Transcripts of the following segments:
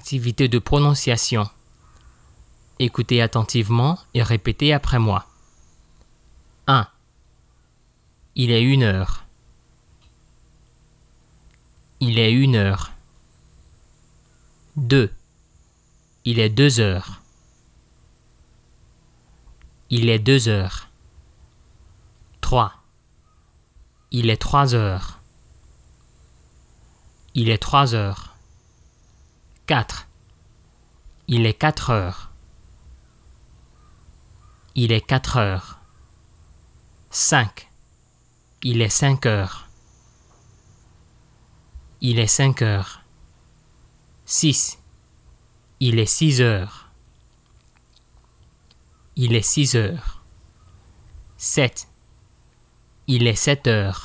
Activité de prononciation. Écoutez attentivement et répétez après moi. 1. Il est 1h. Il est 1h. 2. Il est 2h. Il est 2h. 3. Il est 3h. Il est 3h. 4. Il est 4h. Il est 4h. 5. Il est 5h. Il est 5h. 6. Il est 6h. Il est 6h. 7. Il est 7h.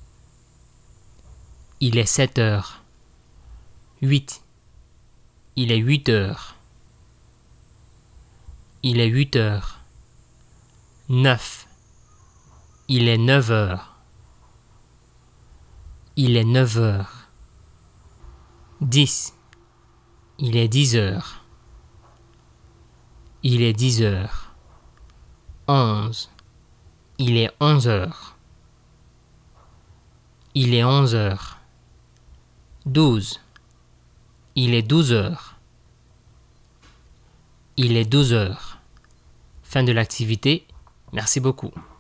Il est 7h. 8. Il est 8h. Il est 8h. 9. Il est 9h. Il est 9h. 10. Il est 10h. Il est 10h. 11. Il est 11h. Il est 11h. 12. Il est 12h. Il est 12h. Fin de l'activité. Merci beaucoup.